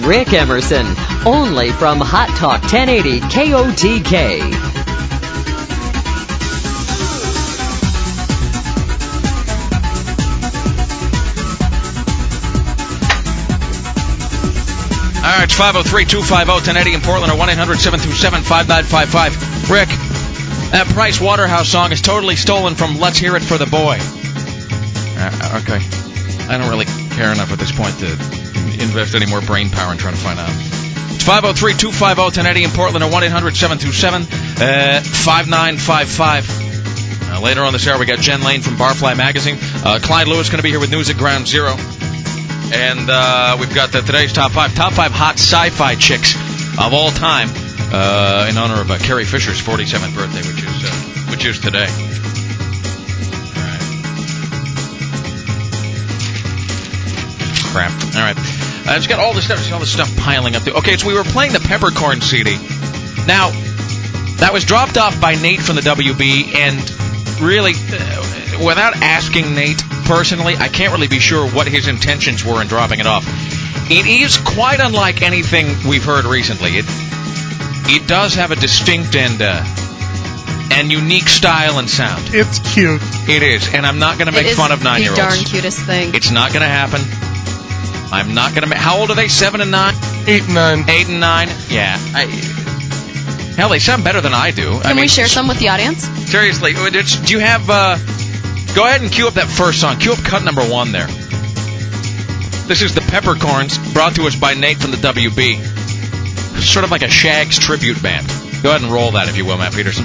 Rick Emerson, only from Hot Talk 1080 KOTK. All right, it's 503-250-1080 in Portland or 1-800-727-5955. Rick, that Price Waterhouse song is totally stolen from Let's Hear It for the Boy. Okay. I don't really care enough at this point to invest any more brain power in trying to find out. It's 503-250-1080 in Portland or 1-800-727-5955. Later on this hour, we got Jen Lane from Barfly Magazine. Clyde Lewis going to be here with news at Ground Zero. And we've got today's top five hot sci-fi chicks of all time in honor of Carrie Fisher's 47th birthday, which is today. All right. Crap. All right. It's got all this stuff piling up. Okay, so we were playing the Peppercorn CD. Now, that was dropped off by Nate from the WB, and really, without asking Nate personally, I can't really be sure what his intentions were in dropping it off. It is quite unlike anything we've heard recently. It does have a distinct and unique style and sound. It's cute. It is, and I'm not going to make fun of 9-year-olds. It is the darn cutest thing. It's not going to happen. I'm not going to make... How old are they? 7 and 9? 8 and 9. 8 and 9? Yeah. Hell, they sound better than I do. Can we share some with the audience? Seriously, do you have... Go ahead and cue up that first song. Cue up cut number 1 there. This is the Peppercorns, brought to us by Nate from the WB. Sort of like a Shags tribute band. Go ahead and roll that, if you will, Matt Peterson.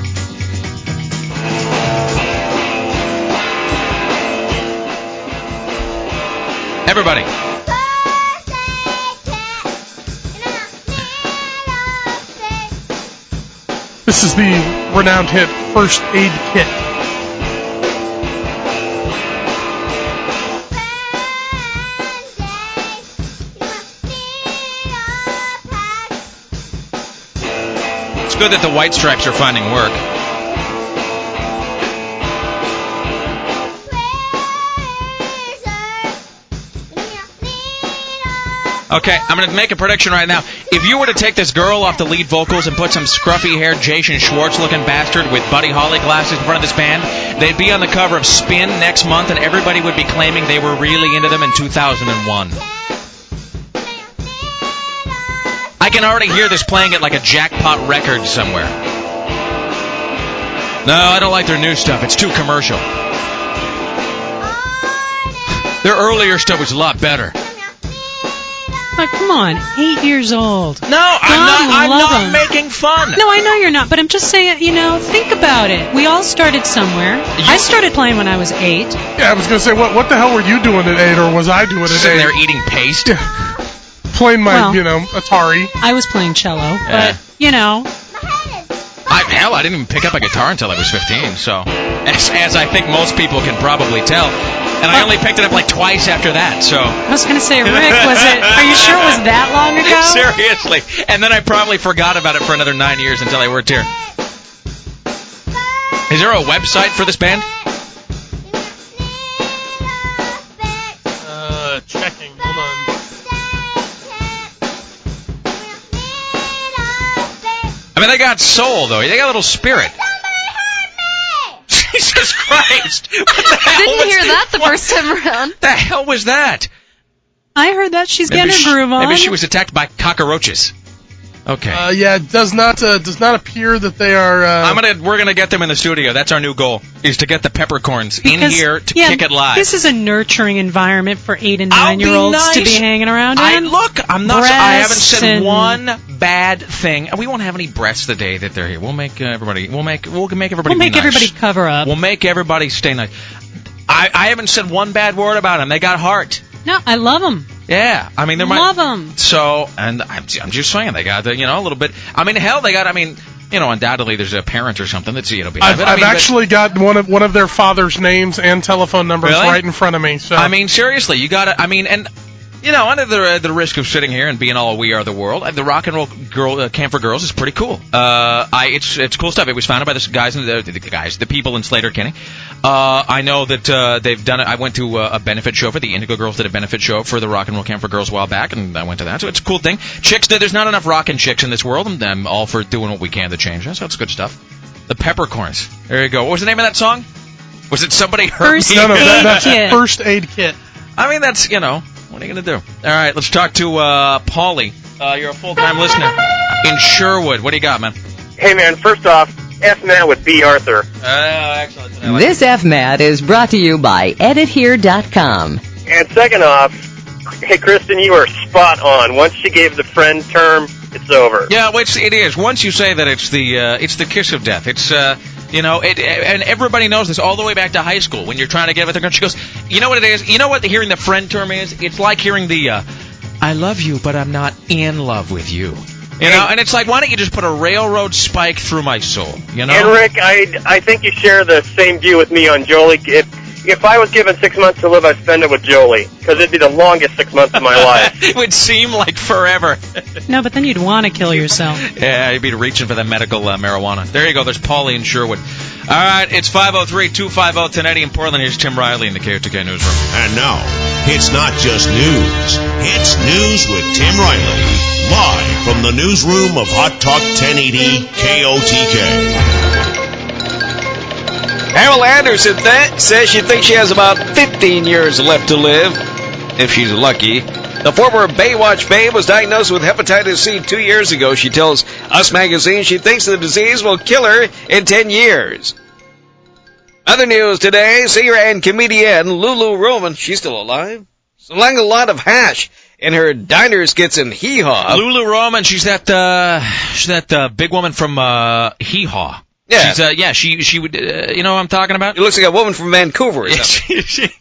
Everybody. This is the renowned hit First Aid Kit. It's good that the White Stripes are finding work. Okay, I'm going to make a prediction right now. If you were to take this girl off the lead vocals and put some scruffy-haired Jason Schwartz-looking bastard with Buddy Holly glasses in front of this band, they'd be on the cover of Spin next month, and everybody would be claiming they were really into them in 2001. I can already hear this playing at like a Jackpot record somewhere. No, I don't like their new stuff. It's too commercial. Their earlier stuff was a lot better. Oh, come on, 8 years old. No, I'm not making fun. No, I know you're not, but I'm just saying, think about it. We all started somewhere. I started playing when I was 8. Yeah, I was going to say, what the hell were you doing at 8, or was I doing at 8? Sitting there eating paste? Yeah. Playing my, Atari. I was playing cello, but, I didn't even pick up a guitar until I was 15, so, as I think most people can probably tell. And I only picked it up like twice after that, so... I was going to say, Rick, are you sure it was that long ago? Seriously. And then I probably forgot about it for another 9 years until I worked here. Is there a website for this band? Checking. Hold on. I mean, they got soul, though. They got a little spirit. Jesus Christ! What the hell? Didn't hear that the first time around. The hell was that? I heard that. She's getting her groove on. Maybe she was attacked by cockroaches. Okay. Yeah, it does not appear that they are. We're gonna get them in the studio. That's our new goal: is to get the Peppercorns in here to kick it live. This is a nurturing environment for 8 and 9-year-olds to be hanging around in. I'm not. I haven't said one bad thing. We won't have any breasts the day that they're here. We'll make everybody. We'll make everybody. We'll make nice. everybody cover up. We'll make everybody stay nice. I haven't said one bad word about them. They got heart. No, I love them. Yeah, I mean, love them. So, and I'm just saying, they got a little bit. I mean, hell, they got. I mean, undoubtedly, there's a parent or something that's behind it. I've actually got one of their father's names and telephone numbers right in front of me. So I mean, seriously, you got to. I mean, and under the risk of sitting here and being all We Are the World, the Rock and Roll Girl Camp for Girls is pretty cool. It's cool stuff. It was founded by the people in Slater-Kinney. I know that they've done it. I went to a benefit show for the Indigo Girls. Did a benefit show for the Rock and Roll Camp for Girls a while back, and I went to that. So it's a cool thing. Chicks, there's not enough rockin' chicks in this world, and I'm all for doing what we can to change that. So it's good stuff. The Peppercorns. There you go. What was the name of that song? Was it Somebody Hurt Me? No, that's First Aid Kit. I mean, that's, what are you going to do? All right, let's talk to Paulie. You're a full-time listener in Sherwood. What do you got, man? Hey, man, first off, F Matt with B. Arthur. Excellent. This FMAT is brought to you by EditHere.com. And second off, hey, Kristen, you are spot on. Once she gave the friend term, it's over. Yeah, well, it is. Once you say that, it's the kiss of death. It's, and everybody knows this all the way back to high school. When you're trying to get with a girl, she goes, you know what it is? You know what hearing the friend term is? It's like hearing the, I love you, but I'm not in love with you. And it's like, why don't you just put a railroad spike through my soul, And Rick, I think you share the same view with me on Jolie. If I was given 6 months to live, I'd spend it with Jolie, because it'd be the longest 6 months of my life. It would seem like forever. No, but then you'd want to kill yourself. Yeah, you'd be reaching for the medical marijuana. There you go. There's Paulie in Sherwood. All right, it's 503-250-1080 in Portland. Here's Tim Riley in the KOTK Newsroom. And now, it's not just news. It's News with Tim Riley. Live from the newsroom of Hot Talk 1080 KOTK. Harold Anderson says she thinks she has about 15 years left to live, if she's lucky. The former Baywatch babe was diagnosed with hepatitis C 2 years ago. She tells Us Magazine she thinks the disease will kill her in 10 years. Other news today, singer and comedian Lulu Roman, she's still alive, selling a lot of hash in her diner skits in Hee Haw. Lulu Roman, she's that big woman from Hee Haw. Yeah. She's, she would, you know what I'm talking about? She looks like a woman from Vancouver or something.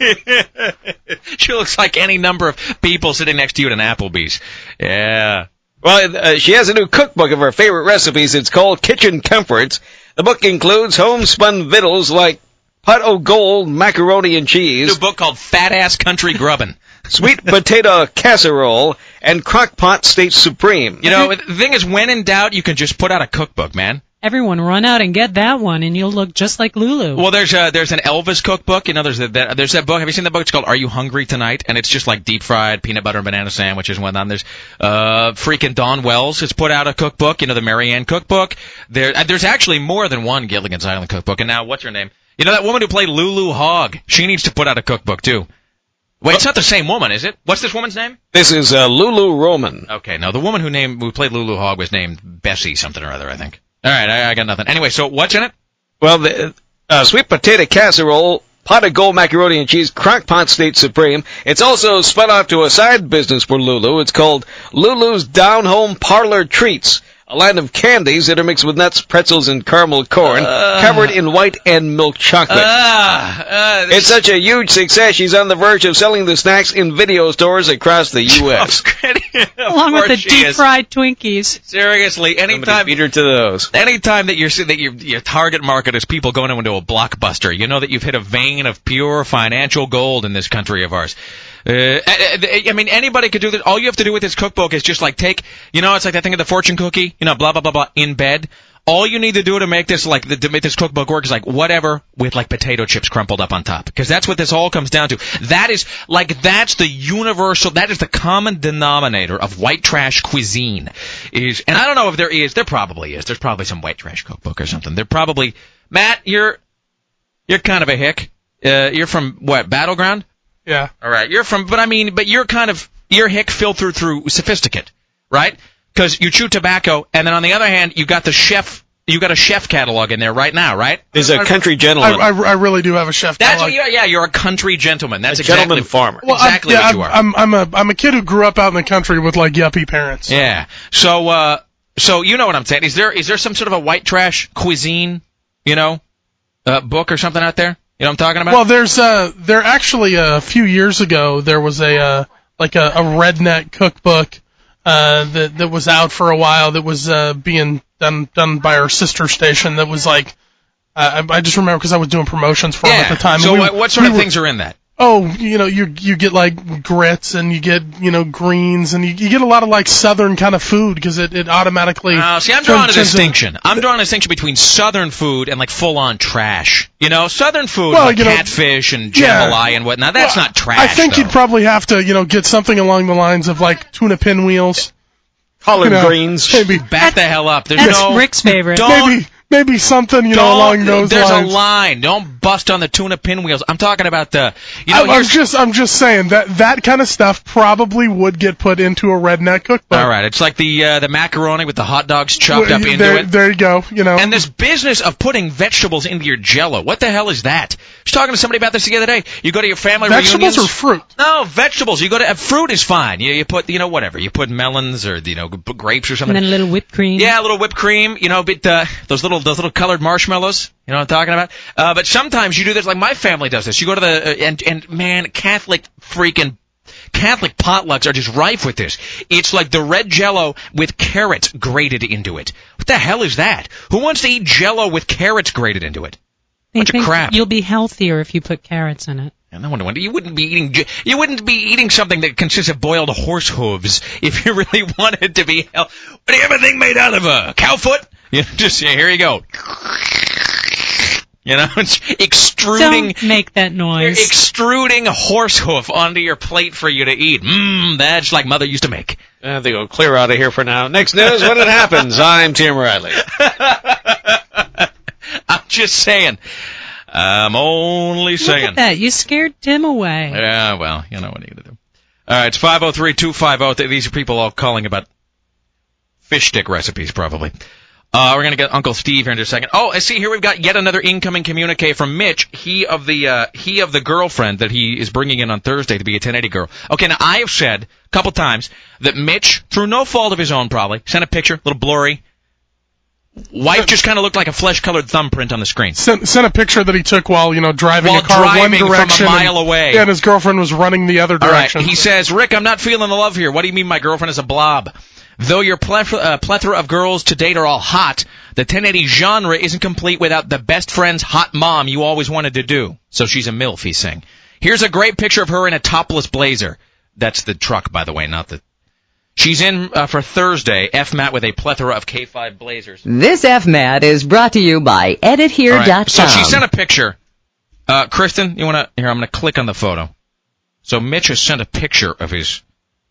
She looks like any number of people sitting next to you at an Applebee's. Yeah. Well, she has a new cookbook of her favorite recipes. It's called Kitchen Comforts. The book includes homespun victuals like pot o' gold, macaroni and cheese. New book called Fat Ass Country Grubbin'. Sweet potato casserole, and crock-pot state supreme. You know, the thing is, when in doubt, you can just put out a cookbook, man. Everyone run out and get that one, and you'll look just like Lulu. Well, there's an Elvis cookbook. You know, there's that book. Have you seen that book? It's called Are You Hungry Tonight? And it's just like deep-fried peanut butter and banana sandwiches and whatnot. There's freaking Dawn Wells has put out a cookbook. You know, the Marianne cookbook. There's actually more than one Gilligan's Island cookbook. And now, what's her name? You know, that woman who played Lulu Hogg. She needs to put out a cookbook, too. Wait, it's not the same woman, is it? What's this woman's name? This is Lulu Roman. Okay, no, the woman who played Lulu Hogg was named Bessie something or other, I think. All right, I got nothing. Anyway, so what's in it? Well, the sweet potato casserole, pot of gold macaroni and cheese, crock-pot state supreme. It's also spun off to a side business for Lulu. It's called Lulu's Down-Home Parlor Treats, a line of candies that are mixed with nuts, pretzels, and caramel corn, covered in white and milk chocolate. It's such a huge success, she's on the verge of selling the snacks in video stores across the U.S. Along with the deep-fried Twinkies. Seriously, anytime beat her to those. Anytime that your target market is people going into a Blockbuster, you know that you've hit a vein of pure financial gold in this country of ours. I mean, anybody could do this. All you have to do with this cookbook is just like take, you know, it's like that thing of the fortune cookie, you know, blah, blah, blah, blah, in bed. All you need to do to make this, to make this cookbook work is like whatever with like potato chips crumpled up on top. Because that's what this all comes down to. That's the universal, that is the common denominator of white trash cuisine. And I don't know if there probably is. There's probably some white trash cookbook or something. They're probably, Matt, you're kind of a hick. You're from what, Battleground? Yeah. All right. You're hick filtered through sophisticate, right? Because you chew tobacco, and then on the other hand, you got a chef catalog in there right now, right? There's a country gentleman. I really do have a chef catalog. You're a country gentleman. That's a gentleman farmer. Well, exactly what you are. I'm a kid who grew up out in the country with like yuppie parents. Yeah. So you know what I'm saying? Is there some sort of a white trash cuisine, you know, book or something out there? You know what I'm talking about? Well, there actually a few years ago there was a redneck cookbook that was out for a while that was being done by our sister station that was like I just remember because I was doing promotions for them at the time. So what sort of things are in that? you get like grits and you get, greens and you get a lot of like southern kind of food because it automatically. See, I'm drawing a distinction. I'm drawing a distinction between southern food and like full-on trash. Southern food, like catfish and jambalaya and whatnot. That's not trash. I think you'd probably have to, get something along the lines of like tuna pinwheels, collard greens. Maybe back the hell up. That's Rick's favorite. Maybe something, along those lines. There's a line. Don't bust on the tuna pinwheels. I'm talking about the, I'm just saying that kind of stuff probably would get put into a redneck cookbook. All right. It's like the macaroni with the hot dogs chopped up into it. There you go, And this business of putting vegetables into your Jell-O. What the hell is that? I was talking to somebody about this the other day. You go to your family reunions. Vegetables or fruit? No, vegetables. You go to fruit is fine. You put whatever. You put melons or grapes or something. And then a little whipped cream. Yeah, a little whipped cream. Those little colored marshmallows. You know what I'm talking about? But sometimes you do this. Like my family does this. You go to the and man, Catholic potlucks are just rife with this. It's like the red Jell-O with carrots grated into it. What the hell is that? Who wants to eat Jell-O with carrots grated into it? Bunch of crap. You'll be healthier if you put carrots in it. No wonder you wouldn't be eating something that consists of boiled horse hooves if you really wanted to be healthy. What do you have a thing made out of? A cow foot? Here you go. It's extruding. Don't make that noise. Extruding a horse hoof onto your plate for you to eat. That's like Mother used to make. They go clear out of here for now. Next news when it happens. I'm Tim Riley. I'm just saying. I'm only saying. Look at that. You scared Tim away. Yeah, well, what are you going to do? All right, it's 503-250. These are people all calling about fish stick recipes, probably. We're going to get Uncle Steve here in just a second. Oh, I see here we've got yet another incoming communique from Mitch. He of the girlfriend that he is bringing in on Thursday to be a 1080 girl. Okay, now I have said a couple times that Mitch, through no fault of his own probably, sent a picture, a little blurry. Wife just kind of looked like a flesh-colored thumbprint on the screen. Sent a picture that he took while driving a car one direction from a mile away. Yeah, and his girlfriend was running the other direction. All right. He says, Rick, I'm not feeling the love here. What do you mean my girlfriend is a blob? Though your plethora of girls to date are all hot, the 1080 genre isn't complete without the best friend's hot mom you always wanted to do. So she's a MILF, he's saying. Here's a great picture of her in a topless blazer. That's the truck, by the way, not the... She's in for Thursday, FMAT with a plethora of K5 blazers. This FMAT is brought to you by EditHere.com. Right. So she sent a picture. Kristen, you want to... Here, I'm going to click on the photo. So Mitch has sent a picture of his...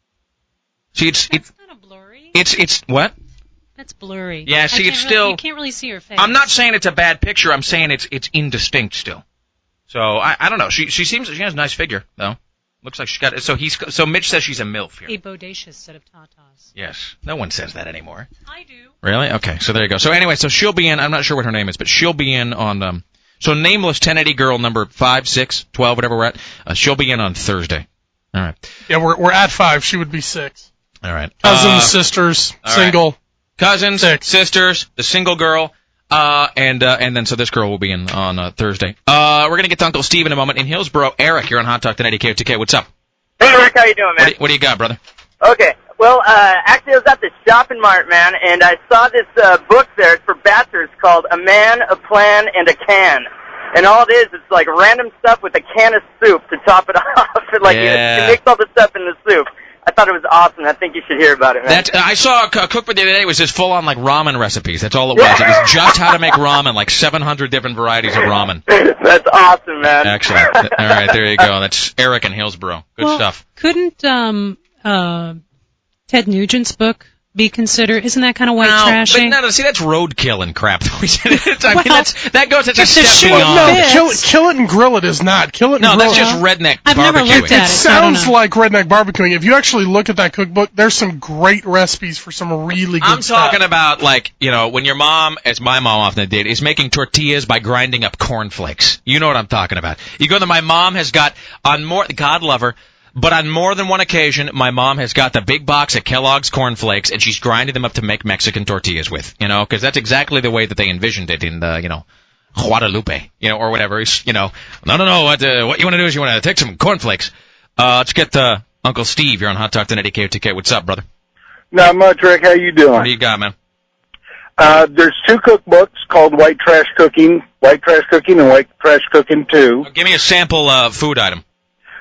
See, it's kind of blurry. It's what? That's blurry. Yeah, see, it's still... You can't really see her face. I'm not saying it's a bad picture. I'm saying it's indistinct still. So, I don't know. She seems... She has a nice figure, though. Looks like she's got it. So Mitch says she's a MILF here. A bodacious set of tatas. Yes. No one says that anymore. I do. Really? Okay. So there you go. So anyway, so she'll be in. I'm not sure what her name is, but she'll be in on. So nameless 1080 girl number 5, 6, 12, whatever we're at. She'll be in on Thursday. All right. Yeah, we're at 5. She would be 6. All right. Cousins, sisters, single. Right. Cousins, 6. sisters, the single girl. And then so this girl will be in on Thursday. We're gonna get to Uncle Steve in a moment in Hillsboro. Eric, you're on Hot Talk 1080 KOTK. What's up? Hey Rick, how you doing, man? What do you got, brother? Okay, well, actually I was at the shopping mart, man, and I saw this book there for bachelors called A Man, a Plan, and a Can. And all it is, it's like random stuff with a can of soup to top it off. And like you mix all the stuff in the soup. I thought it was awesome. I think you should hear about it, man. I saw a cookbook the other day. It was just full on like ramen recipes. That's all it was. It was just how to make ramen, like 700 different varieties of ramen. That's awesome, man. Excellent. All right, there you go. That's Eric in Hillsboro. Good stuff. Couldn't Ted Nugent's book be considered? Isn't that kind of white trashing? But no, see, that's roadkill and crap. I mean, that goes. That's a step beyond. No, kill it and grill it is not. Kill it and grill it. No, that's just redneck I've barbecuing. never looked at It sounds like redneck barbecuing. If you actually look at that cookbook, there's some great recipes for some really good stuff. I'm talking about, like, when your mom, as my mom often did, is making tortillas by grinding up cornflakes. You know what I'm talking about. You go to my mom has got, God love her, but on more than one occasion, my mom has got the big box of Kellogg's cornflakes, and she's grinding them up to make Mexican tortillas with, because that's exactly the way that they envisioned it in the, Guadalupe, or whatever. No, what you want to do is you want to take some cornflakes. Let's get Uncle Steve. You're on Hot Talk 1080 KOTK. What's up, brother? Not much, Rick. How you doing? What do you got, man? There's 2 cookbooks called White Trash Cooking, and White Trash Cooking 2. Give me a sample food item.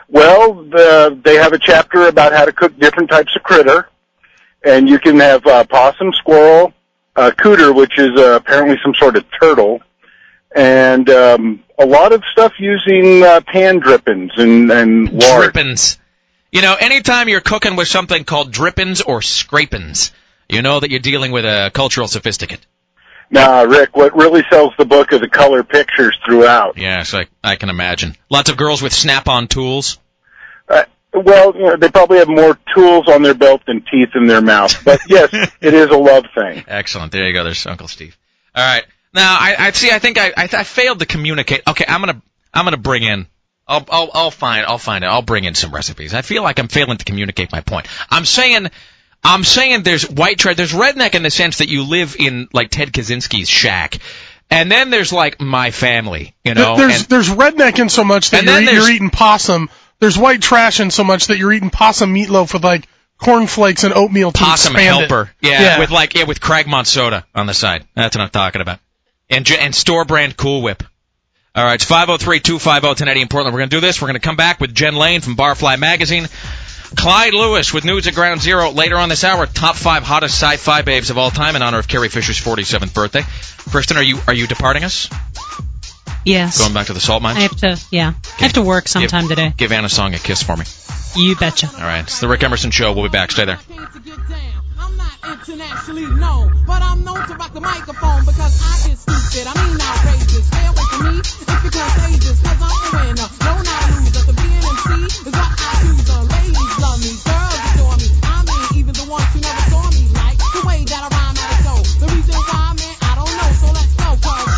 Well, they have a chapter about how to cook different types of critter, and you can have possum, squirrel, cooter, which is apparently some sort of turtle, and a lot of stuff using pan drippings and lard. Drippings. You know, anytime you're cooking with something called drippings or scrapings, you know that you're dealing with a cultural sophisticate. Nah, Rick, what really sells the book are the color pictures throughout. Yes, I can imagine. Lots of girls with snap-on tools. Well, you know, they probably have more tools on their belt than teeth in their mouth. But, yes, it is a love thing. Excellent. There you go. There's Uncle Steve. All right. Now, I think I failed to communicate. Okay, I'm gonna bring in. I'll find it. I'll bring in some recipes. I feel like I'm failing to communicate my point. I'm saying there's white trash. There's redneck in the sense that you live in like Ted Kaczynski's shack. And then there's like my family, you know. There's redneck in so much that you're eating possum. There's white trash in so much that you're eating possum meatloaf with like cornflakes and oatmeal to possum expand helper. it. Yeah, with Cragmont soda on the side. That's what I'm talking about. And store brand Cool Whip. All right, it's 503-250-1080 in Portland. We're going to do this. We're going to come back with Jen Lane from Barfly Magazine. Clyde Lewis with news at Ground Zero later on this hour. Top 5 hottest sci-fi babes of all time in honor of Carrie Fisher's 47th birthday. Kristen, are you departing us? Yes. Going back to the salt mines? I have to work sometime today. Give Anna Song a kiss for me. You betcha. All right, it's the Rick Emerson Show. We'll be back. Stay there. I'm not internationally known, but I'm known to rock the microphone because I get stupid. I mean outrageous. Stay away from me if you're contagious, because I'm a winner. No, not a loser. To be an MC is what I choose. Ladies love me, girls adore me. I mean, even the ones who never saw me like the way that I rhyme out of soul. The reason why, man, I don't know. So let's go, cause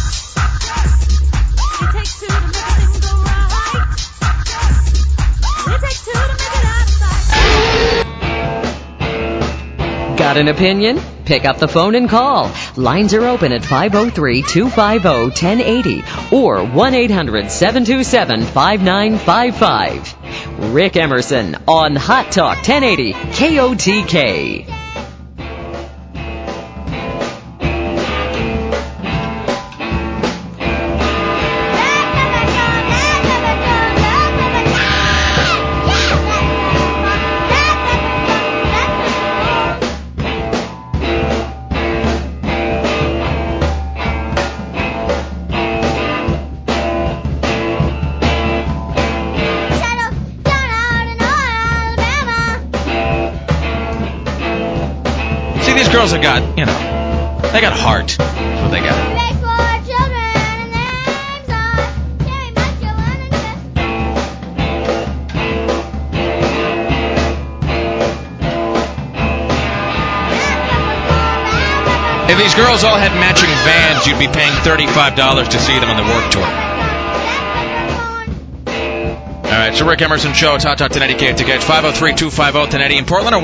it takes two to make a thing go right. It takes two to make it out of sight. Got an opinion? Pick up the phone and call. Lines are open at 503-250-1080 or 1-800-727-5955. Rick Emerson on Hot Talk 1080 KOTK. Girls have got, you know, they got heart. That's what they got. If these girls all had matching Vans, you'd be paying $35 to see them on the work tour. All right, so Rick Emerson Show. It's Hot Talk 1080 KTK. It's 503-250-1080 in Portland or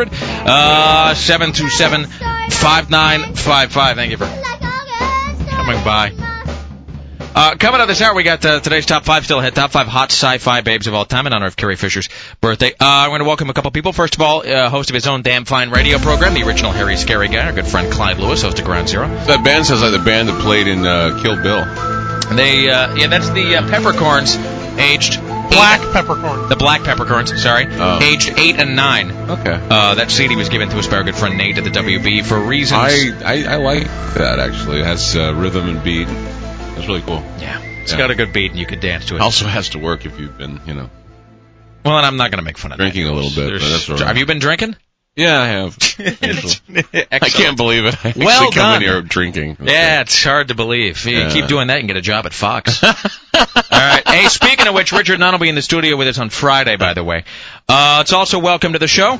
1-800-727-5955. Thank you for coming by. Coming up this hour, we got today's top 5 still ahead. Top 5 hot sci-fi babes of all time in honor of Carrie Fisher's birthday. I'm going to welcome a couple people. First of all, host of his own damn fine radio program, the original Harry Scary Guy, our good friend Clyde Lewis, host of Ground Zero. That band sounds like the band that played in Kill Bill. They, that's the Peppercorns, aged... Black peppercorn. The black peppercorns, sorry. Oh. Aged 8 and 9. Okay. That CD was given to us by our good friend Nate at the WB for reasons... I like that, actually. It has rhythm and beat. That's really cool. Yeah. It's got a good beat, and you could dance to it. Also has to work if you've been, Well, and I'm not going to make fun of drinking that. a little bit, but that's all right. Have you been drinking? Yeah, I have. I can't believe it. I actually come in here drinking. Okay. Yeah, it's hard to believe. If you keep doing that, you can get a job at Fox. All right. Hey, speaking of which, Richard Nunn will be in the studio with us on Friday, by the way. It's also welcome to the show.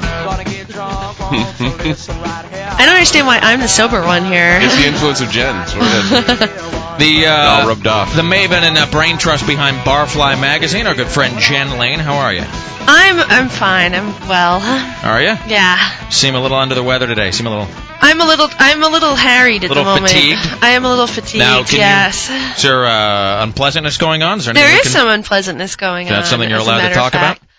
I don't understand why I'm the sober one here. It's the influence of Jen. That's what it is. All rubbed off. The maven and brain trust behind Barfly Magazine, our good friend Jen Lane. How are you? I'm fine. I'm well. Are you? Yeah. Seem a little under the weather today. I'm a little harried at the moment. Fatigued? I am a little fatigued. Now, yes. Is there unpleasantness going on? There is some unpleasantness going on. Is that something you're allowed to talk about?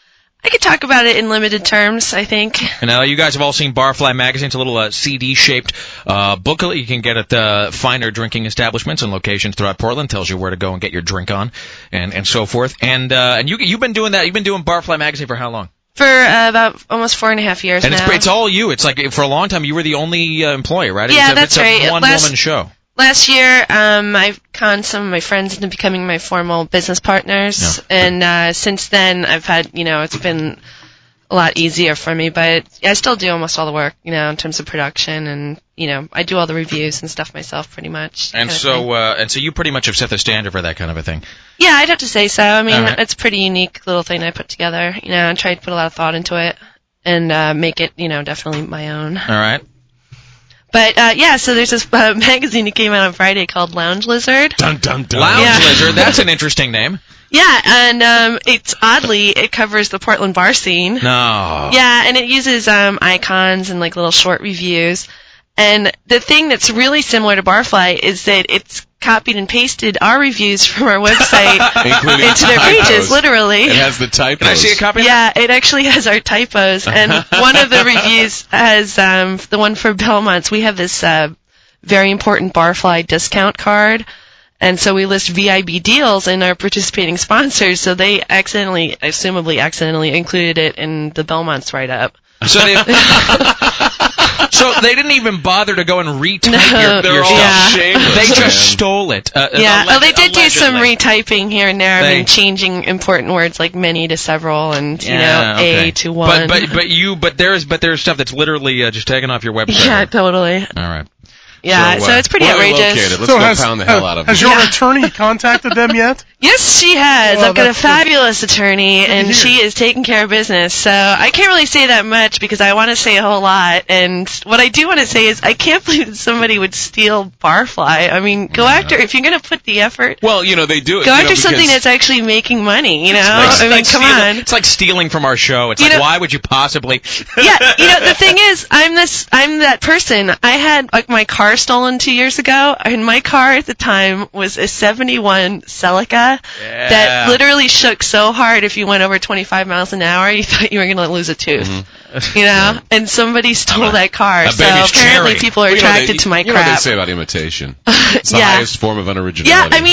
I could talk about it in limited terms, I think. And now you guys have all seen Barfly magazine. It's a little CD-shaped booklet you can get at finer drinking establishments and locations throughout Portland. Tells you where to go and get your drink on, and so forth. And you've been doing that. You've been doing Barfly magazine for how long? For about almost 4.5 years and now. And it's all you. It's like for a long time you were the only employee, right? Yeah, that's right. It's a one-woman show. Last year, I've conned some of my friends into becoming my formal business partners, and since then, I've had, it's been a lot easier for me, but I still do almost all the work, in terms of production, and, I do all the reviews and stuff myself pretty much. And so you pretty much have set the standard for that kind of a thing. Yeah, I'd have to say so. I mean, It's a pretty unique little thing I put together, I tried to put a lot of thought into it, and make it, definitely my own. All right. But, so there's this magazine that came out on Friday called Lounge Lizard. Dun, dun, dun. Lounge Lizard, that's an interesting name. Yeah, and it covers the Portland bar scene. No. Yeah, and it uses icons and, little short reviews. And the thing that's really similar to Barfly is that it's copied and pasted our reviews from our website into their pages, literally. It has the typos. Can I see a copy? Yeah, it actually has our typos. And one of the reviews has the one for Belmont's. We have this very important Barfly discount card. And so we list VIB deals in our participating sponsors, so they assumably accidentally included it in the Belmont's write-up. So they didn't even bother to go and retype your stuff. Shameless, they just stole it. They did do some retyping here and there. I mean, changing important words like many to several, and A to one. But there's stuff that's literally just taken off your website. Yeah, totally. All right. Yeah, so it's pretty outrageous. Let's go pound the hell out of them. Has your attorney contacted them yet? Yes, she has. I've got a fabulous attorney, and she is taking care of business. So I can't really say that much because I want to say a whole lot. And what I do want to say is I can't believe that somebody would steal Barfly. I mean, go after, if you're going to put the effort. Well, they do it. Go after something that's actually making money, come on. It's like stealing from our show. It's like, why would you possibly? Yeah, the thing is, I'm that person. I had, my car stolen 2 years ago, and my car at the time was a 71 Celica that literally shook so hard if you went over 25 miles an hour, you thought you were going to lose a tooth. Mm-hmm. And somebody stole that car, so apparently people are attracted to my crap. You know what they say about imitation. It's the highest form of unoriginality. Yeah, I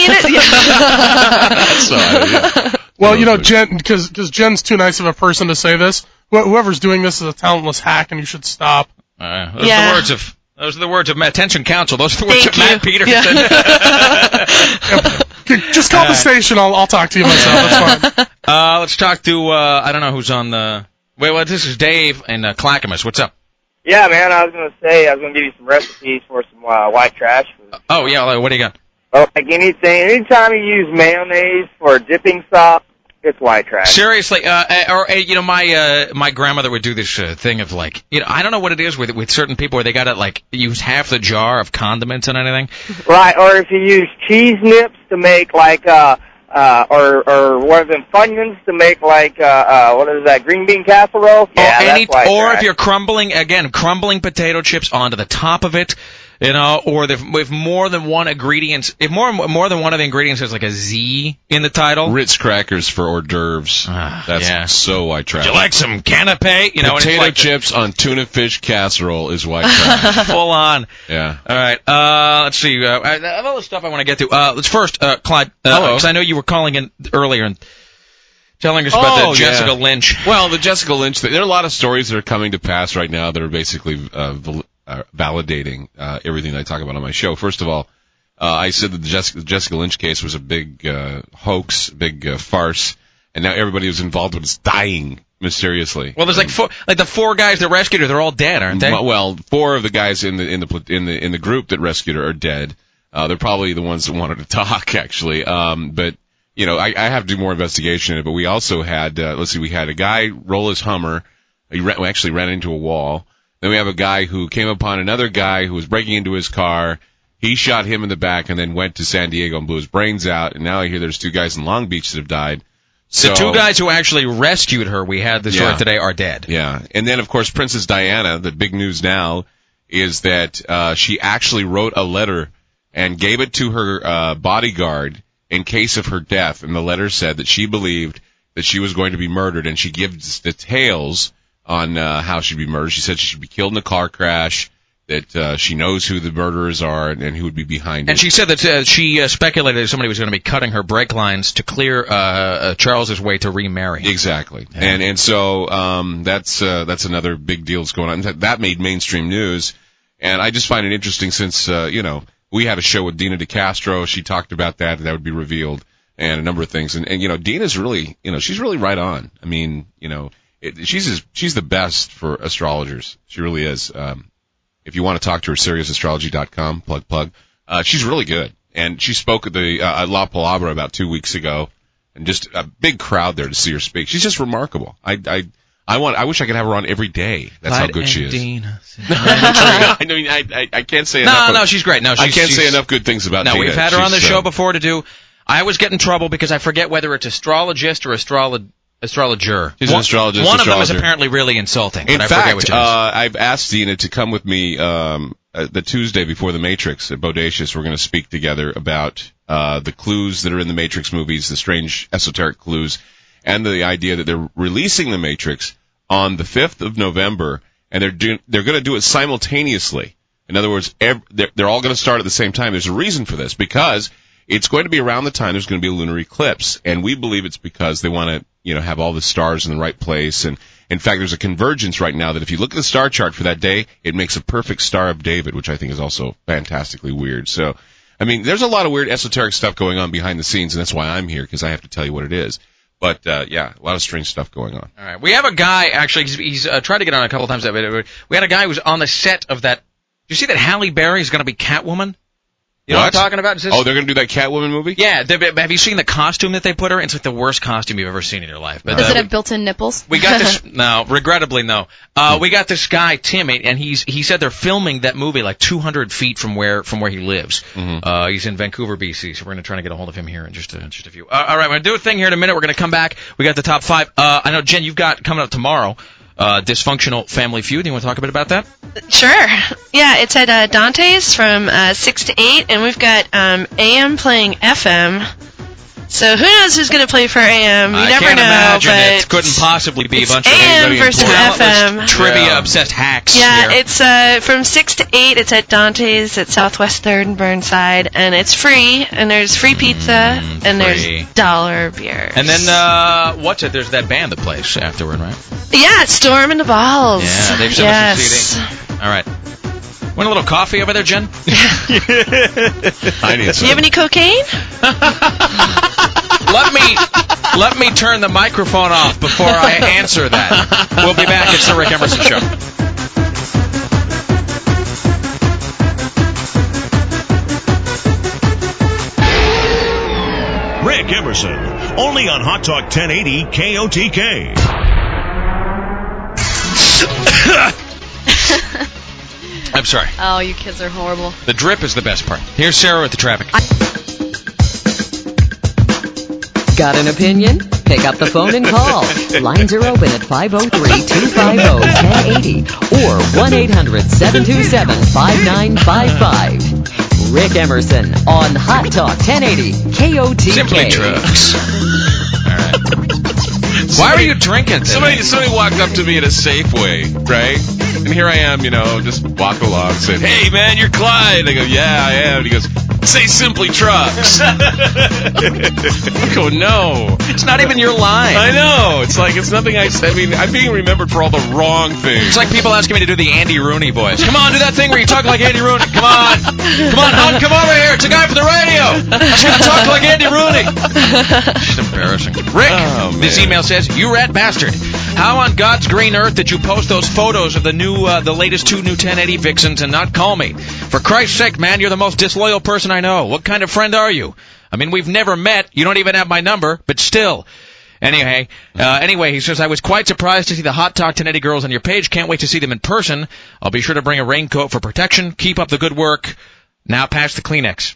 mean... Well, Jen, because Jen's too nice of a person to say this, whoever's doing this is a talentless hack, and you should stop. Those are the words of Attention Council. Those are the words of Matt Peterson. Just call the station. I'll talk to you myself. That's fine. Let's talk to, I don't know who's on the... Wait, this is Dave in Clackamas. What's up? Yeah, man, I was going to give you some recipes for some white trash food. Oh, yeah, what do you got? Oh, anytime you use mayonnaise for dipping sauce, it's white trash. Seriously, my grandmother would do this thing of I don't know what it is with certain people where they gotta use half the jar of condiments and anything. Right, or if you use cheese nips to make or one of them Funyuns to make what is that, green bean casserole? Yeah, that's white trash. If you're crumbling potato chips onto the top of it. Or if more than one ingredient, if more than one of the ingredients has a Z in the title. Ritz crackers for hors d'oeuvres. That's so white trash. Would you like some canapé? Potato chips on tuna fish casserole is white trash. Full on. Yeah. All right. Let's see. I have all the stuff I want to get to. Let's first, Clyde, because I know you were calling in earlier and telling us about the Jessica Lynch. Well, the Jessica Lynch thing. There are a lot of stories that are coming to pass right now that are basically validating everything I talk about on my show. First of all, I said that the Jessica Lynch case was a big hoax, big farce, and now everybody who's involved with it is dying mysteriously. Well, there's the four guys that rescued her. They're all dead, aren't they? Well, four of the guys in the group that rescued her are dead. They're probably the ones that wanted to talk, actually. But I have to do more investigation in it. But we also had we had a guy roll his Hummer. He actually ran into a wall. Then we have a guy who came upon another guy who was breaking into his car. He shot him in the back and then went to San Diego and blew his brains out. And now I hear there's two guys in Long Beach that have died. The two guys who actually rescued her, we had this story today, are dead. Yeah. And then, of course, Princess Diana, the big news now, is that she actually wrote a letter and gave it to her bodyguard in case of her death. And the letter said that she believed that she was going to be murdered, and she gives details on how she'd be murdered. She said she should be killed in a car crash, that she knows who the murderers are and who would be behind it. And she said that she speculated that somebody was going to be cutting her brake lines to clear Charles's way to remarry. Exactly. Yeah. And so that's another big deal that's going on. That made mainstream news, and I just find it interesting since we had a show with Dina DeCastro. She talked about that would be revealed, and a number of things. And Dina's really, she's really right on. I mean, she's the best for astrologers. She really is. If you want to talk to her, SiriusAstrology.com, plug. She's really good. And she spoke at the La Palabra about 2 weeks ago, and just a big crowd there to see her speak. She's just remarkable. I wish I could have her on every day. That's how good she is. I mean, I can't say enough. No, she's great. No, I can't say enough good things about Dina. No, we've had her on the show before to do. I always get in trouble because I forget whether it's astrologist or astrologer. She's an astrologist. One of them is apparently really insulting. In but fact, I forget which it is. I've asked Dina to come with me the Tuesday before the Matrix at Bodacious. We're going to speak together about the clues that are in the Matrix movies, the strange esoteric clues, and the idea that they're releasing the Matrix on the 5th of November, and they're going to do it simultaneously. In other words, they're all going to start at the same time. There's a reason for this, because it's going to be around the time there's going to be a lunar eclipse, and we believe it's because they want to have all the stars in the right place. And in fact, there's a convergence right now that if you look at the star chart for that day, it makes a perfect Star of David, which I think is also fantastically weird. So, I mean, there's a lot of weird esoteric stuff going on behind the scenes, and that's why I'm here, because I have to tell you what it is. But, a lot of strange stuff going on. All right. We have a guy, actually, he's tried to get on a couple times. We had a guy who was on the set of that. Did you see that Halle Berry is going to be Catwoman? You know what I'm talking about? They're going to do that Catwoman movie? Yeah. Have you seen the costume that they put her in? It's like the worst costume you've ever seen in your life. But, does it have built-in nipples? We got this. No, regrettably, no. We got this guy, Tim, and he said they're filming that movie like 200 feet from where he lives. Mm-hmm. He's in Vancouver, BC, so we're going to try to get a hold of him here in just a few. All right, we're going to do a thing here in a minute. We're going to come back. We got the top 5. I know, Jen, you've got coming up tomorrow. Dysfunctional Family Feud. You want to talk a bit about that? Sure. Yeah, it's at Dante's from 6 to 8, and we've got AM playing FM. So who knows who's going to play for AM? You never can't know. Imagine but it couldn't possibly be a bunch of AM versus FM. Trivia-obsessed hacks. Yeah, here. it's from 6 to 8. It's at Dante's at Southwest 3rd and Burnside, and it's free. And there's free pizza, and there's $1 beer. And then what's it? There's that band that plays afterward, right? Yeah, it's Storm and the Balls. Yeah, they've sent us a CD. All right. Want a little coffee over there, Jen? I need some. Do you have any cocaine? Let me turn the microphone off before I answer that. We'll be back. It's the Rick Emerson Show. Rick Emerson, only on Hot Talk 1080 KOTK. I'm sorry. Oh, you kids are horrible. The drip is the best part. Here's Sarah with the traffic. Got an opinion? Pick up the phone and call. Lines are open at 503-250-1080 or 1-800-727-5955. Rick Emerson on Hot Talk 1080 KOTK. Simply Trucks. All right. Why are you drinking today? Somebody walked up to me at a Safeway, right? And here I am, just walking along saying, "Hey, man, you're Clyde." I go, "Yeah, I am." And he goes, "Say Simply Trucks." I go, "No. It's not even your line." I know. It's like, it's nothing I said. I mean, I'm being remembered for all the wrong things. It's like people asking me to do the Andy Rooney voice. Come on, do that thing where you talk like Andy Rooney. Come on, hon, come over here. It's a guy from the radio. He's going to talk like Andy Rooney. It's embarrassing. Rick, this email says, "You rat bastard. How on God's green earth did you post those photos of the latest 2 new 1080 Vixens and not call me? For Christ's sake, man, you're the most disloyal person I know. What kind of friend are you? I mean, we've never met. You don't even have my number, but still." Anyway, he says, "I was quite surprised to see the Hot Talk 1080 girls on your page. Can't wait to see them in person. I'll be sure to bring a raincoat for protection. Keep up the good work. Now pass the Kleenex."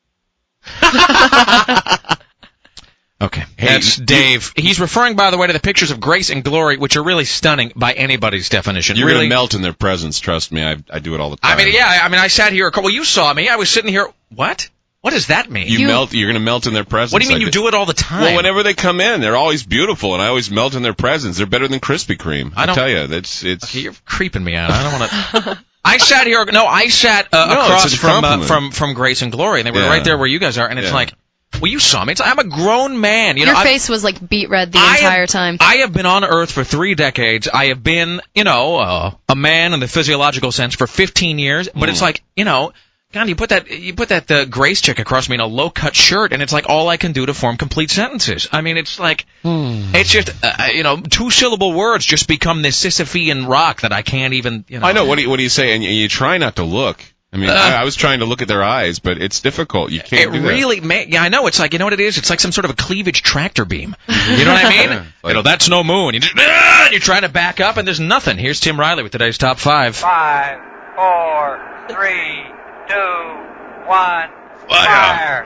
Okay, that's Dave. He's referring, by the way, to the pictures of Grace and Glory, which are really stunning by anybody's definition. You're really going to melt in their presence, trust me. I do it all the time. I mean, I sat here. Well, you saw me. I was sitting here. What What does that mean? You're going to melt in their presence. What do you mean you do it all the time? Well, whenever they come in, they're always beautiful, and I always melt in their presence. They're better than Krispy Kreme. I tell you, Okay, you're creeping me out. I don't want to. I sat here. No, I sat across from Grace and Glory, and they were right there where you guys are, and it's like. Well, you saw me. I'm a grown man. Your face was like beet red the entire time. I have been on Earth for 3 decades. I have been, a man in the physiological sense for 15 years. But it's like, God, you put that Grace chick across me in a low-cut shirt, and it's like all I can do to form complete sentences. I mean, it's like, it's just, 2-syllable words just become this Sisyphean rock that I can't even, I know. What do you say? And you try not to look. I mean, I was trying to look at their eyes, but it's difficult. You can't do that. It really, I know. It's like, you know what it is? It's like some sort of a cleavage tractor beam. You know what I mean? That's no moon. You just, you're trying to back up, and there's nothing. Here's Tim Riley with today's Top 5. 5, 4, 3, 2, 1, fire.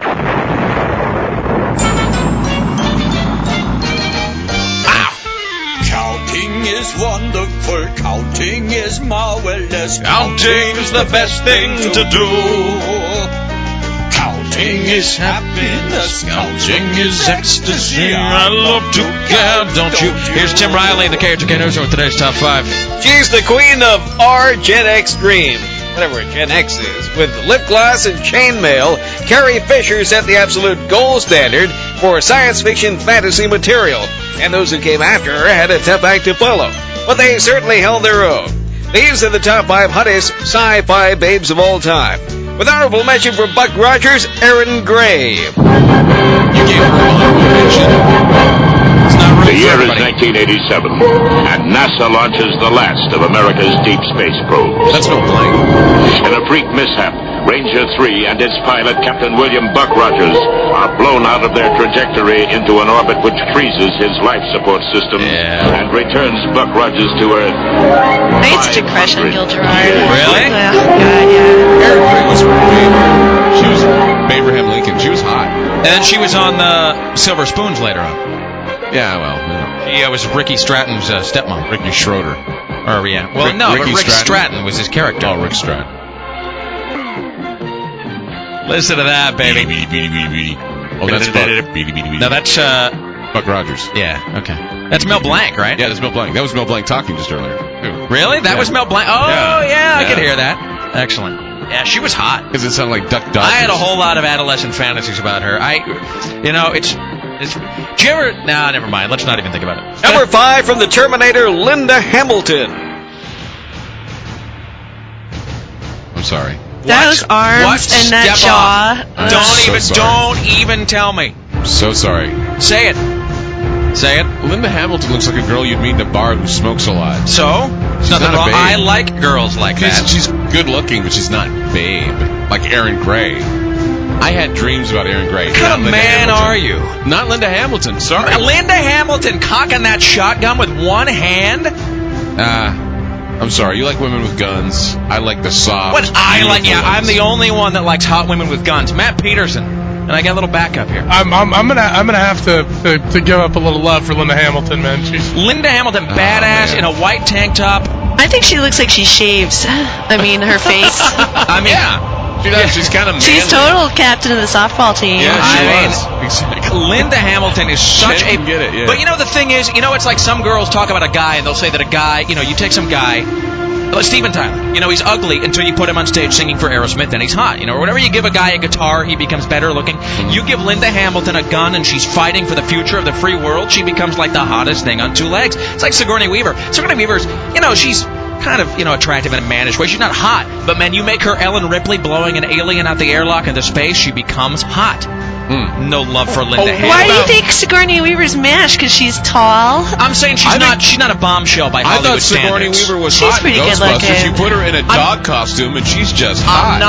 Counting is wonderful, counting is marvelous. Counting's the best thing to do. Counting is happiness, counting is ecstasy. I love to count, don't you? Here's Tim Riley, the KOTK Newsroom with today's Top 5. She's the queen of our Gen X dream. Whatever Gen X is. With lip gloss and chainmail, Carrie Fisher set the absolute gold standard for science fiction fantasy material. And those who came after her had a tough act to follow. But they certainly held their own. These are the top 5 hottest sci-fi babes of all time. With honorable mention for Buck Rogers, Erin Gray. You gave her a honorable mention. The year is 1987, and NASA launches the last of America's deep space probes. That's no blank. In a freak mishap, Ranger 3 and its pilot, Captain William Buck Rogers, are blown out of their trajectory into an orbit which freezes his life support system and returns Buck Rogers to Earth. I had such a crush on Gil Gerard. Really? Yeah. God, yeah. Erin Gray was her favorite. She was Abraham Lincoln. She was hot. And then she was on Silver Spoons later on. Yeah, well, She was Ricky Stratton's stepmom. Ricky Schroeder. Or, yeah. Well, Rick Stratton was his character. Oh, Rick Stratton. Listen to that, baby. Oh, that's Buck. No, that's Buck Rogers. Yeah, okay. That's Mel Blanc, right? Yeah, that's Mel Blanc. That was Mel Blanc talking just earlier. Really? That was Mel Blanc? Oh, yeah, I could hear that. Excellent. Yeah, she was hot. Because it sounded like Duck Dodgers. I had a whole lot of adolescent fantasies about her. Did you ever... Nah, never mind. Let's not even think about it. Number 5 from the Terminator, Linda Hamilton. I'm sorry. Those arms and that jaw. Don't even tell me. I'm so sorry. Say it. Linda Hamilton looks like a girl you'd meet in a bar who smokes a lot. So? She's nothing not wrong. a babe. I like girls like that. She's good looking, but she's not babe. Like Erin Gray. I had dreams about Erin Gray. What kind of man are you? Not Linda Hamilton, sorry. Linda Hamilton cocking that shotgun with one hand? I'm sorry. You like women with guns. I like the soft. What I like? Yeah, I'm the only one that likes hot women with guns. Matt Peterson. And I got a little backup here. I'm gonna have to give up a little love for Linda Hamilton, man. Linda Hamilton, badass in a white tank top. I think she looks like she shaves. I mean, her face. Yeah. She's kind of manly. She's total captain of the softball team. Yeah, she was. Exactly. Linda Hamilton is such a... Get it, yeah. But the thing is, it's like some girls talk about a guy and they'll say that a guy, you take some guy, like Steven Tyler, he's ugly until you put him on stage singing for Aerosmith, then he's hot. Or whenever you give a guy a guitar, he becomes better looking. Mm-hmm. You give Linda Hamilton a gun and she's fighting for the future of the free world, she becomes like the hottest thing on 2 legs. It's like Sigourney Weaver. Sigourney Weaver's, she's kind of, attractive in a mannish way. She's not hot, but man, you make her Ellen Ripley blowing an alien out the airlock into space, she becomes hot. No love for Linda Hamilton. Why do you think Sigourney Weaver's mashed? Because she's tall? I'm saying she's not a bombshell by Hollywood standards. I thought Sigourney Weaver was she's hot pretty in good Ghostbusters. looking. You put her in a dog costume and she's just hot.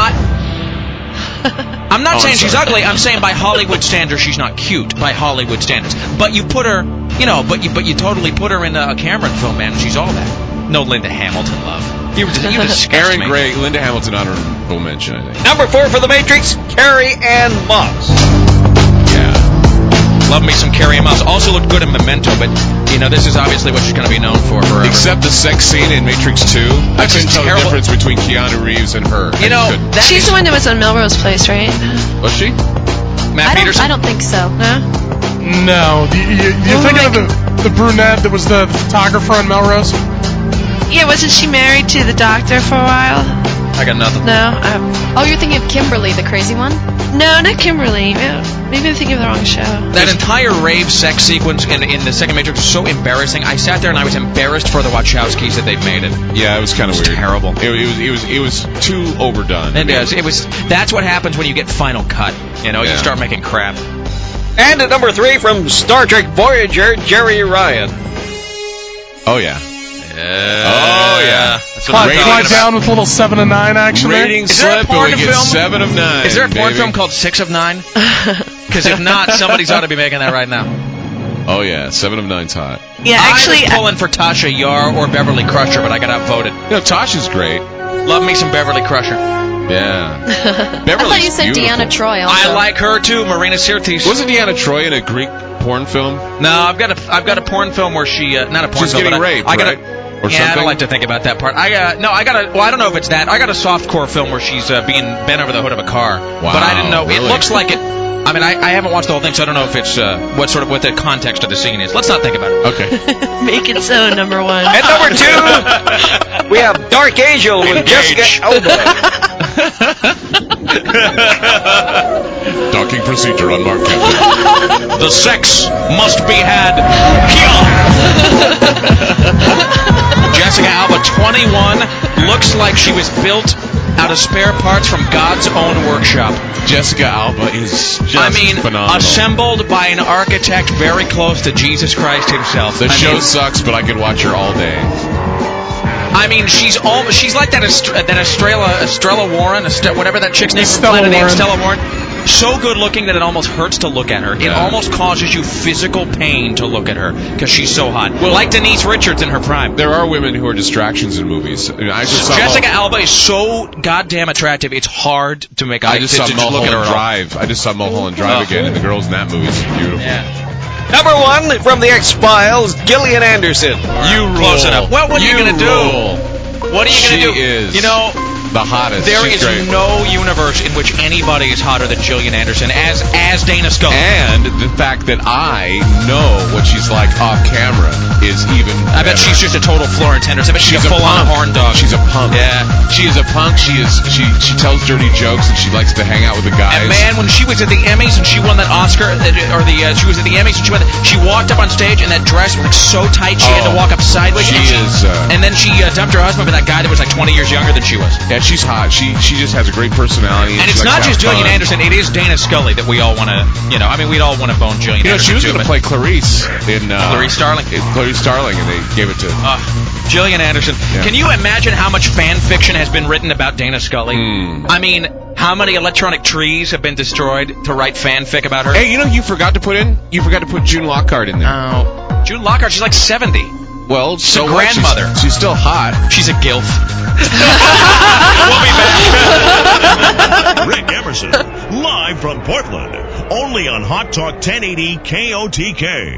I'm not saying she's ugly. I'm saying by Hollywood standards she's not cute. By Hollywood standards, but you put her, but you totally put her in a Cameron film, man. She's all that. No Linda Hamilton love. You disgust Erin me. Gray, Linda Hamilton, honorable mention, I think. Number 4 for The Matrix, Carrie Ann Moss. Yeah. Love me some Carrie Moss. Also looked good in Memento, but, this is obviously what she's going to be known for forever. Except the sex scene in Matrix 2. I couldn't tell the difference between Keanu Reeves and her. She's the one that was on Melrose Place, right? Was she? Matt Peterson? I don't think so. No. You thinking of the brunette that was the photographer on Melrose? Yeah, wasn't she married to the doctor for a while? I got nothing. No. Oh, you're thinking of Kimberly, the crazy one? No, not Kimberly. Maybe I'm thinking of the wrong show. That entire rave sex sequence in the second Matrix was so embarrassing. I sat there and I was embarrassed for the Wachowskis that they'd made it. Yeah, it was kind of weird. Terrible. It was too overdone. It is. That's what happens when you get Final Cut. You start making crap. And at number 3 from Star Trek Voyager, Jerry Ryan. Oh, yeah. Oh, yeah. Clyde down with a little 7 of 9 action there. Rating slip, and we get 7 of 9. Is there a porn film called 6 of 9? Because if not, somebody's ought to be making that right now. Oh, yeah. 7 of 9's hot. Yeah, actually, I was pulling for Tasha Yar or Beverly Crusher, but I got outvoted. Tasha's great. Love me some Beverly Crusher. Yeah. I thought you said beautiful. Deanna Troi also. I like her too, Marina Sirtis. Wasn't Deanna Troi in a Greek porn film? No, I've got a porn film where she not a porn She's film, getting but raped, I got right? Or yeah, something? I don't like to think about that part. I don't know if it's that. I got a softcore film where she's being bent over the hood of a car. Wow, but I didn't know. really? It looks like it. I mean, I haven't watched the whole thing, so I don't know if it's what the context of the scene is. Let's not think about it. Okay. Make it so, number 1. At number 2, we have Dark Angel with Jessica Alba. Docking procedure on Mark Captain. The sex must be had. Jessica Alba, 21, looks like she was built out of spare parts from God's own workshop. Jessica Alba is just phenomenal. Assembled by an architect very close to Jesus Christ himself. The show sucks, but I could watch her all day. I mean, she's like that Estrella Warren, whatever that chick's name is. Stella Warren. So good looking that it almost hurts to look at her. It almost causes you physical pain to look at her because she's so hot. Well, like Denise Richards in her prime. There are women who are distractions in movies. Jessica Alba is so goddamn attractive. It's hard to make eye contact. I just saw Mulholland Drive. I just saw Mulholland Drive again, and the girls in that movie is beautiful. Yeah. Number 1 from the X-Files, Gillian Anderson. You rule. Close enough. Well, what are you going to do? What are you going to do? She is the hottest. There She's is great. no universe in which anybody is hotter than Gillian Anderson as Dana Scully. And the fact that I know what she's like off camera is even I bet she's just a total Florence Henderson. I bet she's a full-on horn dog. She's a punk. Yeah. She is a punk. She tells dirty jokes and she likes to hang out with the guys. And man, when she was at the Emmys and she won that Oscar, she was at the Emmys and she walked up on stage and that dress was like so tight she had to walk up sideways. And then she dumped her husband for that guy that was like 20 years younger than she was. Yeah, she's hot. She just has a great personality. And it's not just Gillian Anderson. It is Dana Scully that we all want to, we'd all want to bone Gillian Anderson. She was going to play Clarice in Clarice Starling. Clarice Starling, and they gave it to Gillian Anderson. Yeah. Can you imagine how much fan fiction has been written about Dana Scully? I mean, how many electronic trees have been destroyed to write fanfic about her? Hey, you forgot to put June Lockhart in there. Oh, June Lockhart, she's like 70. Well, so grandmother. She's still hot. She's a gilf. We'll be back. Rick Emerson, live from Portland, only on Hot Talk 1080 KOTK.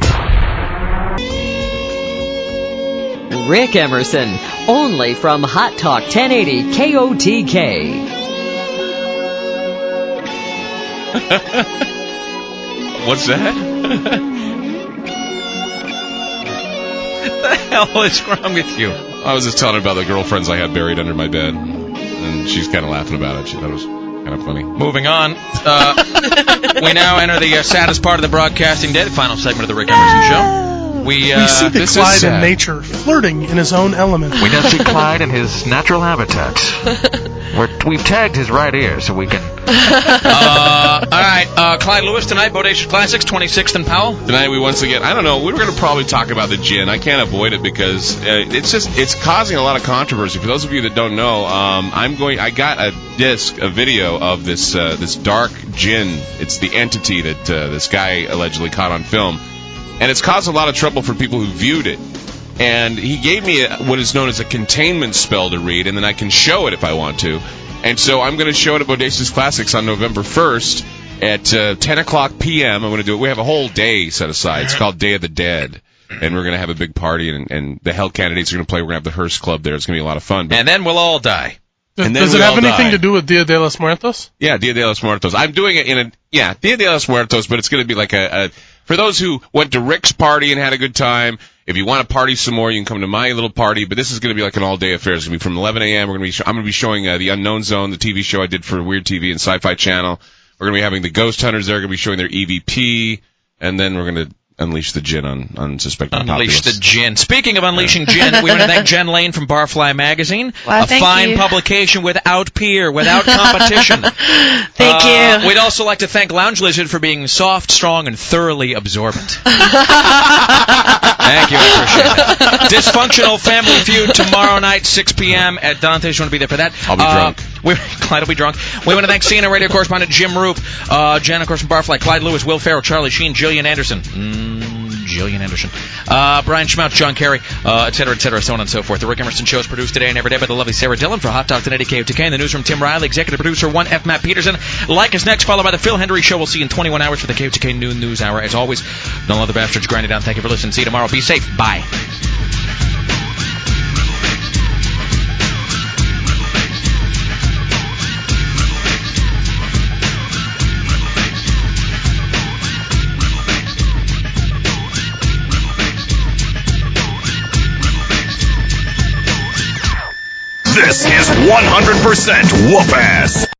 Rick Emerson, only from Hot Talk 1080 KOTK. What's that? What the hell is wrong with you? I was just telling her about the girlfriends I had buried under my bed, and she's kind of laughing about it. She thought it was kind of funny. Moving on. We now enter the saddest part of the broadcasting day, the final segment of the Rick Emerson Show. We see the Clyde in nature, flirting in his own element. We now see Clyde in his natural habitat. We've tagged his right ear so we can... all right, Clyde Lewis tonight, Bodacious Classics, 26th and Powell. Tonight we once again, I don't know, we were going to probably talk about the gin. I can't avoid it because it's causing a lot of controversy. For those of you that don't know, I got a video of this dark gin. It's the entity that this guy allegedly caught on film. And it's caused a lot of trouble for people who viewed it. And he gave me what is known as a containment spell to read, and then I can show it if I want to. And so I'm going to show it at Bodacious Classics on November 1st. at 10 o'clock p.m. I'm going to do it. We have a whole day set aside. It's called Day of the Dead. And we're going to have a big party, and the Hell Candidates are going to play. We're going to have the Hearst Club there. It's going to be a lot of fun. And then we'll all die. Does it have anything to do with Dia de los Muertos? Yeah, Dia de los Muertos. I'm doing it Dia de los Muertos, but it's going to be like for those who went to Rick's party and had a good time. If you want to party some more, you can come to my little party, but this is going to be like an all-day affair. It's going to be from 11 a.m. I'm going to be showing The Unknown Zone, the TV show I did for Weird TV and Sci-Fi Channel. We're going to be having the Ghost Hunters there. We're going to be showing their EVP, and then we're going to unleash the gin on unsuspecting Unleash populace. the gin. Speaking of unleashing gin, we want to thank Jen Lane from Barfly Magazine. Wow, a fine publication without peer, without competition. Thank you. We'd also like to thank Lounge Lizard for being soft, strong, and thoroughly absorbent. Thank you, I appreciate that. Dysfunctional Family Feud tomorrow night, 6 p.m. at Dante's. You want to be there for that? I'll be drunk. Clyde will be drunk. We want to thank CNN radio correspondent Jim Roop, Jen, of course, from Barfly, Clyde Lewis, Will Ferrell, Charlie Sheen, Jillian Anderson. Brian Schmouch, John Kerry, et cetera, so on and so forth. The Rick Emerson Show is produced today and every day by the lovely Sarah Dillon for Hot Talk 1080 KOTK. In the newsroom, Tim Riley, executive producer 1F Matt Peterson. Like us next, followed by the Phil Hendry Show. We'll see you in 21 hours for the KOTK Noon News Hour. As always, no other bastards grinding down. Thank you for listening. See you tomorrow. Be safe. Bye. This is 100% whoop-ass.